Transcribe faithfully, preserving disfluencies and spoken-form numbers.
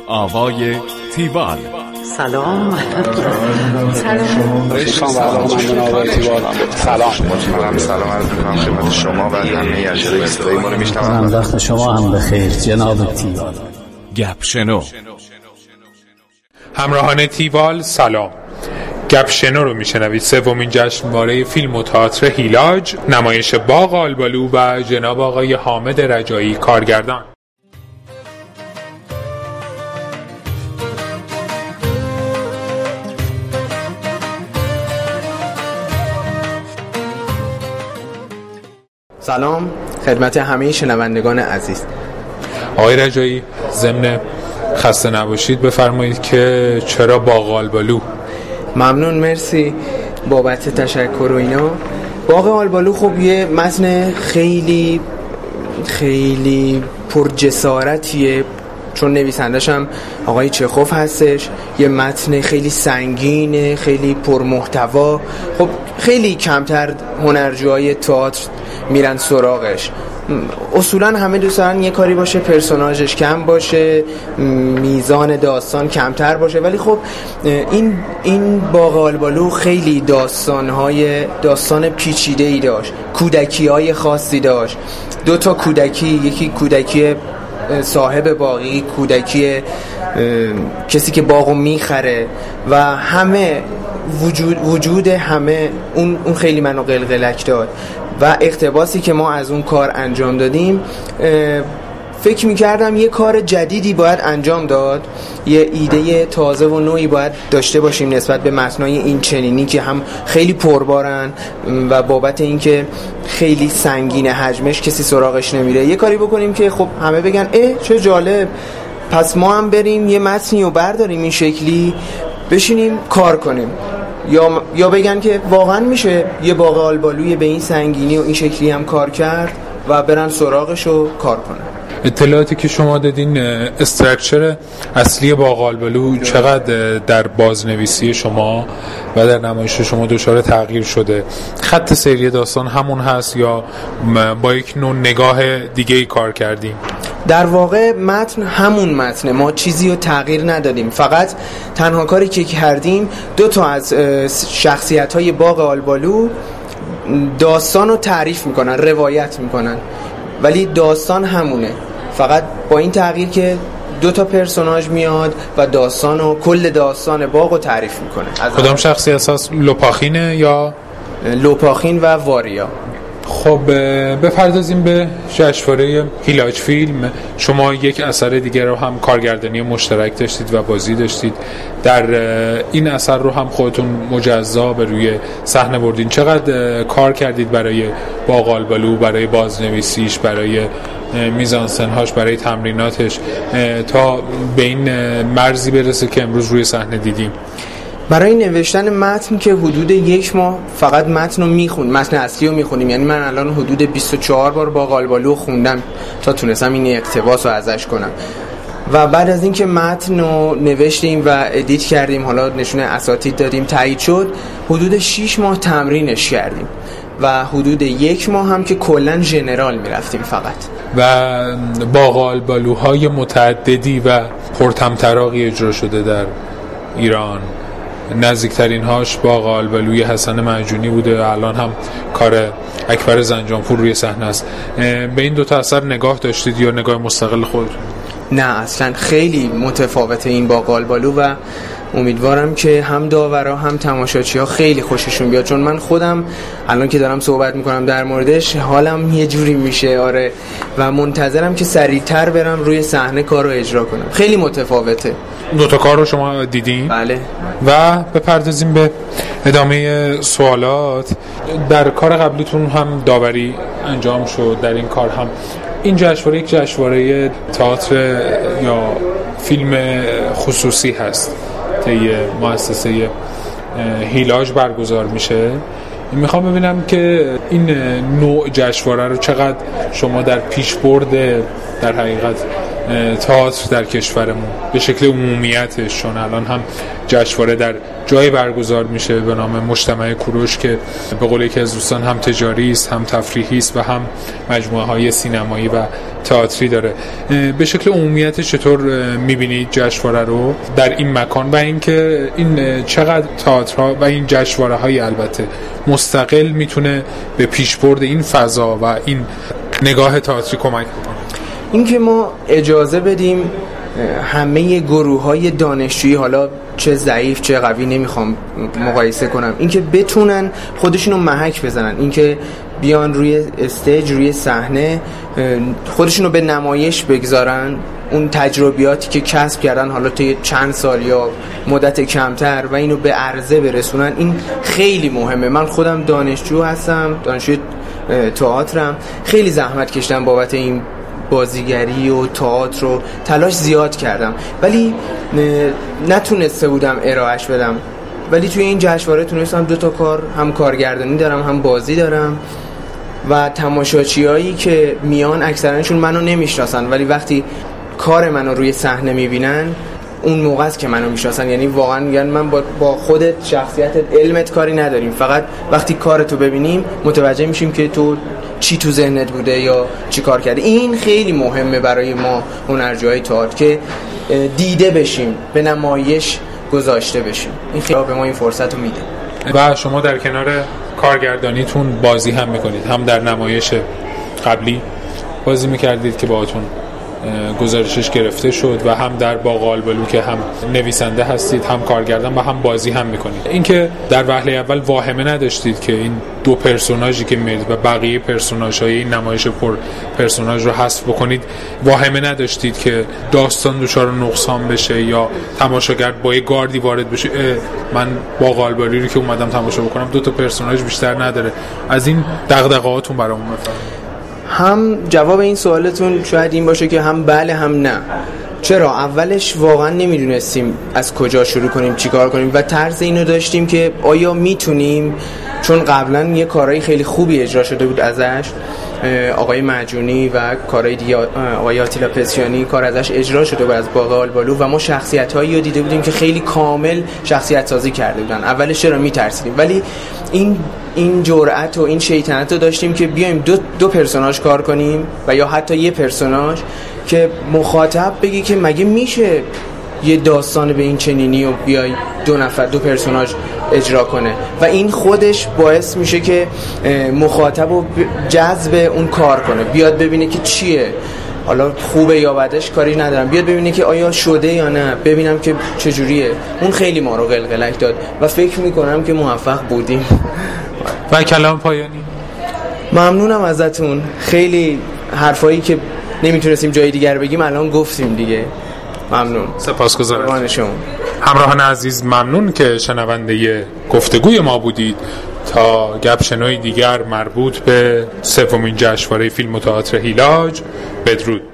آوای تیوال. سلام. سلام. سلام. سلام. سلام عرض می‌کنم خدمت شما و همه اجرای صدای ما رو میشنوم. وقت شما هم بخیر جناب تیوال. گپ شنو. همراهان تیوال سلام. گپ شنو رو میشنوید. سومین جشنواره فیلم و تئاتر هیلاج، نمایش باغ آلبالو و جناب آقای حامد رجایی کارگردان. سلام خدمت همه شنوندگان عزیز. آقای رجایی، ضمن خسته نباشید بفرمایید که چرا باغ آلبالو؟ ممنون، مرسی بابت تشکر و اینا. باغ آلبالو خب یه متن خیلی خیلی پرجسارتیه، چون نویسندش هم آقای چخوف هستش. یه متن خیلی سنگینه، خیلی پرمحتوا. خب خیلی کمتر هنرجوهای تئاتر میرن سراغش. اصولا همه دوست دارن یه کاری باشه پرسوناژش کم باشه، میزان داستان کمتر باشه، ولی خب این این باغ آلبالو خیلی داستانهای داستان پیچیده‌ای داشت، کودکی‌های خاصی داشت. دو تا کودکی، یکی کودکی صاحب باغی، کودکی کسی که باغو میخره، و همه وجود وجود همه اون اون خیلی منو قلقلک داد. و اقتباسی که ما از اون کار انجام دادیم، فکر میکردم یه کار جدیدی باید انجام داد، یه ایده تازه و نوعی باید داشته باشیم نسبت به متنای این چنینی که هم خیلی پربارن و بابت این که خیلی سنگین حجمش کسی سراغش نمیره. یه کاری بکنیم که خب همه بگن اه چه جالب، پس ما هم بریم یه متنی رو برداریم این شکلی بشینیم کار کنیم، یا یا بگن که واقعا میشه یه باغ آلبالوی به این سنگینی و این شکلی هم کار کرد و برن سراغش رو کار کنن. اطلاعاتی که شما دادین، استراکچر اصلی باغ آلبالو چقدر در بازنویسی شما و در نمایش شما دچار تغییر شده؟ خط سیری داستان همون هست یا با یک نوع نگاه دیگه ای کار کردیم؟ در واقع متن همون متنه، ما چیزی رو تغییر ندادیم. فقط تنها کاری که کردیم دو تا از شخصیت‌های باغ آلبالو داستان رو تعریف میکنن، روایت میکنن، ولی داستان همونه، فقط با این تغییر که دو تا پرسوناژ میاد و داستان و کل داستان باغ رو تعریف میکنه. کدام شخصی اساس لوپاخینه یا لوپاخین و واریا؟ خب بپردازیم به جشنواره هیلاج فیلم. شما یک اثر دیگر رو هم کارگردانی مشترک داشتید و بازی داشتید. در این اثر رو هم خودتون مجزا به روی صحنه بردین. چقدر کار کردید برای باغ آلبالو، برای بازنویسیش، برای میزانسن‌هاش، برای تمریناتش، تا به این مرزی برسه که امروز روی صحنه دیدیم؟ برای نوشتن متن که حدود یک ماه فقط متن رو میخون، متن اصلی رو میخونیم. یعنی من الان حدود بیست و چهار بار باغ آلبالو خوندم تا تونستم این اقتباس رو ازش کنم. و بعد از اینکه متن رو نوشتیم و ادیت کردیم، حالا نشونه اساتید دادیم، تایید شد، حدود شش ماه تمرینش کردیم و حدود یک ماه هم که کلن ژنرال میرفتیم فقط. و باغ آلبالوهای متعددی و پرطمطراقی اجرا شده در ایران. نزدیکترین هاش باغ آلبالوی حسن معجونی بوده، الان هم کار اکبر زنجانپور روی صحنه است. به این دو تا اثر نگاه داشتید یا نگاه مستقل خودتون؟ نه اصلا خیلی متفاوته این باغ آلبالو و امیدوارم که هم داورا هم تماشاچی‌ها خیلی خوششون بیاد، چون من خودم الان که دارم صحبت میکنم در موردش حالم یه جوری میشه. آره، و منتظرم که سریعتر برم روی صحنه کار رو اجرا کنم. خیلی متفاوته. دو تا کار رو شما دیدین؟ بله. و بپردازیم به ادامه سوالات. در کار قبلیتون هم داوری انجام شد، در این کار هم. این جشنواره یک جشنواره تئاتر یا فیلم خصوصی هست، طی مؤسسه هیلاج برگزار میشه. میخوام ببینم که این نوع جشنواره رو چقدر شما در پیشبرد در حقیقت تئاتر در کشورمون به شکل عمومیتش، چون الان هم جشنواره در جای برگزار میشه به نام مجتمع کوروش که به قول یکی از دوستان هم تجاری است، هم تفریحی است و هم مجموعه های سینمایی و تئاتری داره. به شکل عمومیتش چطور میبینید جشنواره رو در این مکان و اینکه این چقدر تئاترها و این جشنواره های البته مستقل میتونه به پیشبرد این فضا و این نگاه تئاتری کمک کنه؟ اینکه ما اجازه بدیم همه گروه‌های دانشجویی، حالا چه ضعیف چه قوی نمیخوام مقایسه کنم، اینکه بتونن خودشونو محک بزنن، اینکه بیان روی استیج، روی صحنه خودشونو به نمایش بگذارن، اون تجربیاتی که کسب کردن حالا طی چند سال یا مدت کمتر و اینو به عرضه برسونن، این خیلی مهمه. من خودم دانشجو هستم، دانشجوی تئاترم، خیلی زحمت کشیدم بابت این بازیگری و تئاتر رو، تلاش زیاد کردم ولی نتونسته بودم ارائهش بدم، ولی توی این جشنواره تونستم دو تا کار، هم کارگردانی دارم هم بازی دارم و تماشاچیایی که میان اکثرانشون منو نمیشناسن ولی وقتی کار منو روی صحنه میبینن اون موقع است که منو میشناسن، یعنی واقعا میگن من با, با خودت، شخصیتت، علمت کاری نداریم، فقط وقتی کارتو ببینیم متوجه میشیم که تو چی تو ذهنت بوده یا چی کار کردی. این خیلی مهمه برای ما هنرجوهای تئاتر که دیده بشیم، به نمایش گذاشته بشیم. این خیلی به ما این فرصت رو میده. و شما در کنار کارگردانیتون بازی هم میکنید، هم در نمایش قبلی بازی میکردید که باهاتون گزارشش گرفته شد و هم در باغ آلبالو که هم نویسنده هستید، هم کارگردان و هم بازی هم میکنید. اینکه در وهله اول واهمه نداشتید که این دو پرسوناژی که میاد و بقیه پرسوناژهای این نمایش پر پرسوناژ رو حذف بکنید، واهمه نداشتید که داستان دچار نقصان بشه یا تماشاگر با یه گاردی وارد بشه من باغ آلبالو رو که اومدم تماشا بکنم دو تا پرسوناژ بیشتر نداره؟ از این دغدغه‌هاتون برامون بفرمایید. هم جواب این سوالتون شاید این باشه که هم بله هم نه. چرا؟ اولش واقعا نمیدونستیم از کجا شروع کنیم، چی کار کنیم و طرز اینو داشتیم که آیا میتونیم، چون قبلا یه کارهای خیلی خوبی اجرا شده بود ازش، آقای معجونی و کارهای دیگه آقای آتیلا پسیانی کار ازش اجرا شده بود از باغ آلبالو و ما شخصیت‌هایی رو دیده بودیم که خیلی کامل شخصیت سازی کرده بودن. اولش چرا میترسیدیم، ولی این این جرأت و این شیطنت رو داشتیم که بیایم دو دو پرسوناژ کار کنیم و یا حتی یه پرسوناژ که مخاطب بگی که مگه میشه یه داستان به این چنینی و بیای دو نفر دو پرسوناژ اجرا کنه و این خودش باعث میشه که مخاطب رو جذب اون کار کنه، بیاد ببینه که چیه، حالا خوبه یا بدش کاری ندارم، بیاد ببینه که آیا شده یا نه، ببینم که چجوریه. اون خیلی ما رو قلقلک داد و فکر میکنم که موفق بودیم. و کلام پایانی؟ ممنونم ازتون، خیلی حرفایی که نمیتونستیم جای دیگر بگیم الان گفتیم دیگه. ممنون، سپاسگزارم. همراهان عزیز ممنون که شنونده گفتگوی ما بودید. تا گپ شنوی دیگر مربوط به سومین جشنواره فیلم و تئاتر هیلاج، بدرود.